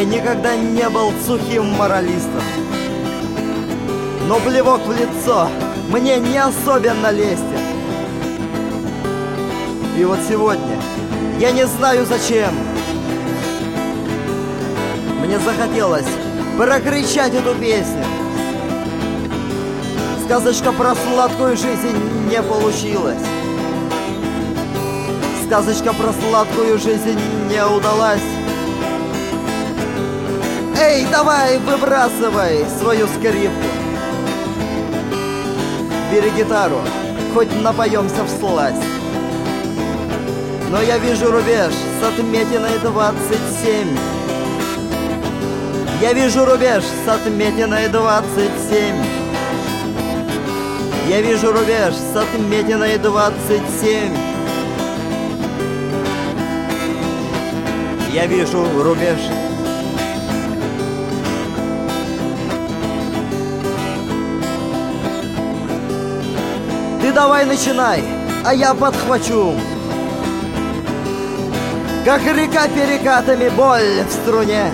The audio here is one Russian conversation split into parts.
Я никогда не был сухим моралистом, но плевок в лицо мне не особенно лестен. И вот сегодня, я не знаю зачем, мне захотелось прокричать эту песню. Сказочка про сладкую жизнь не получилась. Сказочка про сладкую жизнь не удалась. Эй, давай, выбрасывай свою скрипку. Бери гитару, хоть напоемся всласть. Но я вижу рубеж с отметиной 27. Я вижу рубеж с отметиной 27. Я вижу рубеж с отметиной 27. Я вижу рубеж. Ты давай начинай, а я подхвачу. Как река перекатами, боль в струне.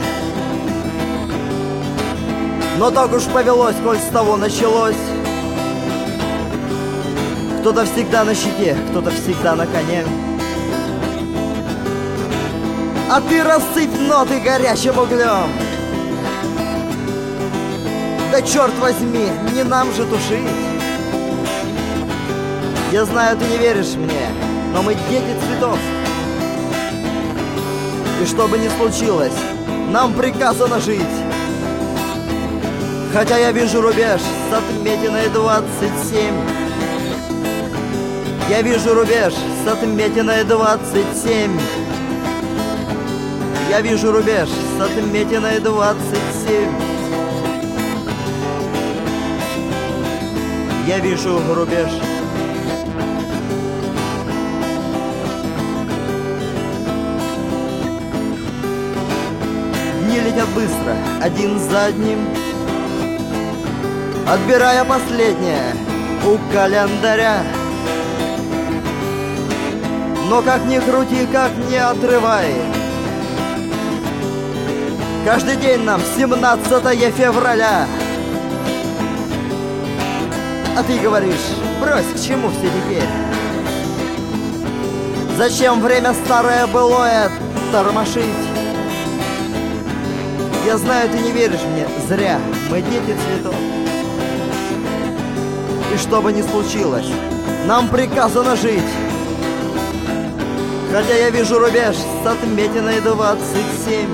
Но так уж повелось, коль с того началось. Кто-то всегда на щите, кто-то всегда на коне. А ты рассыпь ноты горячим углем. Да черт возьми, не нам же тушить. Я знаю, ты не веришь мне, но мы дети цветов. И что бы ни случилось, нам приказано жить. Хотя я вижу рубеж с отметиной 27. Я вижу рубеж с отметиной 27. Я вижу рубеж с отметиной 27. Я вижу рубеж. Дни летят быстро, один за одним, отбирая последнее у календаря. Но как ни крути, как ни отрывай, каждый день нам 17 февраля. А ты говоришь, брось, к чему все теперь? Зачем время старое былое тормошить? Я знаю, ты не веришь мне, зря, мы дети цветов. И что бы ни случилось, нам приказано жить. Хотя я вижу рубеж с отметиной 27.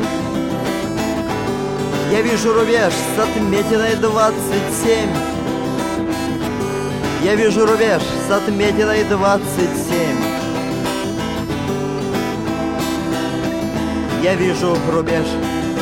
Я вижу рубеж с отметиной 27. Я вижу рубеж с отметиной 27. Я вижу рубеж.